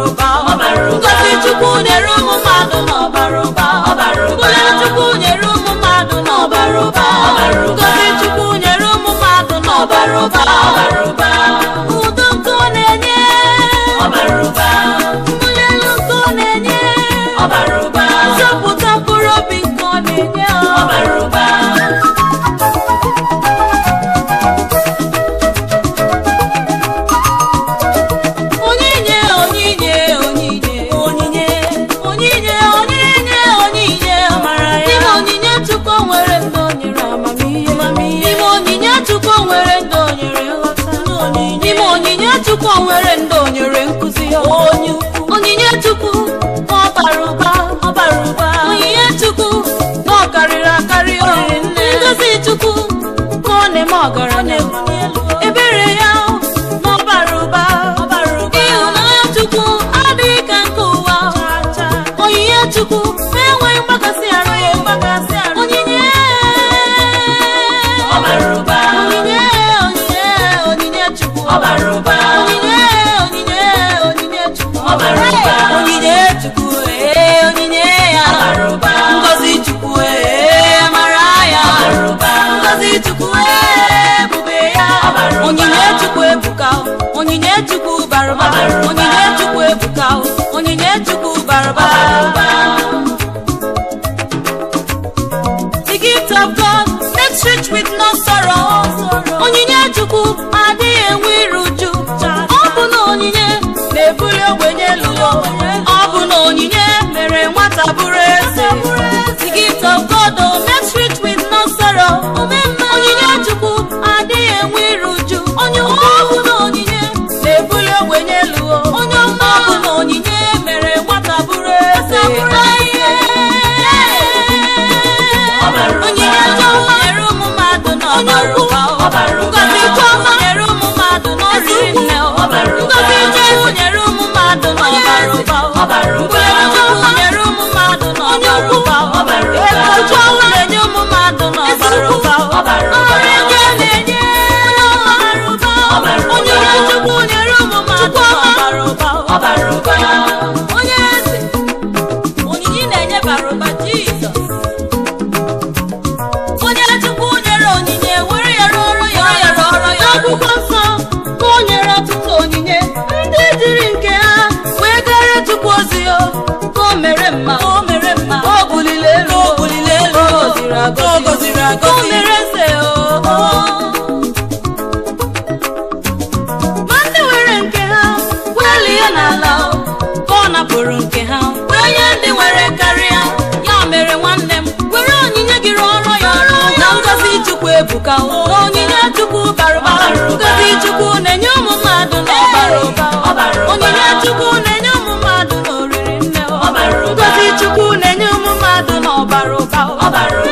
ụba, ngozi Chukwu nyere ụmụ mmadụ n'ọbara ụba, ngọzi Chukwu nyere ụmụ mmadụ n'ọbara ụba, ngozi Chukwu nyere ụmụ mmadụ n'ọbara ụba, udo nke ọ na-enye, mbuli elu nke ọ na-enye, nzọpụta mkpụrụ obi nke ọ na-enye, Chukwu nwere ndị o nyere nkuzi, onyinye Chukwu n'ọbara ụba, onyinye Chukwu n'ọkarịrị akarị, ngozi Chukwu n'ọ ọgaranya, ebere ya n'ọbara ụba, ịhụnanya Chukwu adịghị ka nke ụwa, onyinye Chukwu enweghị mgbakasị arụ, onyinye Chukwu onyinye Chukwu, onyinye ya, ngozi Chukwu, amara ya, ngozi Chukwu, ebube ya, onyinye Chukwu ebuka, onyinye Chukwu bara ụba, onyinye Chukwu ebuka, onyinye Chukwu bara ụba. The gift of God makes rich with no sorrow, onyinye Chukwu adịghị enwe iru uju, ọ bụ na onyinye na-ebuli ogbenye elu, ọ bụ na onyinye mere nwata bụrụ eze. The gift of God makes rich with no sorrow, onyinye Chukwu adịghị enwe iru uju, ọ bụ na onyinye na-ebuli ogbenye elu, ọ bụ na onyinye mere nwata bụrụ eze. Onyinye Chukwu nyere ụmụ mmadụ n'ọbara ụba, ngozi Chukwu nyere ụmụ mmadụ n'oriri nne, ngozi Chukwu nyere ụmụ mmadụ n'ọbara ụba, ngozi Chukwu nyere ụmụ mmadụ n'ọbara ụba, ego Chukwu na-enye ụmụ mmadụ n'ọbara ụba, ọrụ ego na-enye n'ọbara ụba, onyinye Chukwu nyere ụmụ mmadụ n'ọbara ụba, onye eze onyinye na-enye bara ụba, Jizọs. Onye Chukwu nyere onyinye were ya rụọrọ ya n'akwụkwọ nsọ, ka o nyere ọtụtụ onyinye ndị jiri nke ha wee gara Chukwu ozi ya, ka o mere mma, o buliri elu, o gọziri agọzi, o mere eze. Ma ndị were nke ha wee lie n'ala, ka ọ napụrụ nke ha wee nye ndị nwere karịa. Ya mere nwanne m, were onyinye gị rụọrọ ya ọrụ, na ngozi Chukwu ebuka, onyinye Chukwu bara ụba, ngozi Chukwu na-enye ụmụ mmadụ n'ọbara ụba, onyinye Chukwu na-enye ụmụ mmadụ n'oriri nne, ngozi Chukwu na-enye ụmụ mmadụ n'ọbara ụba.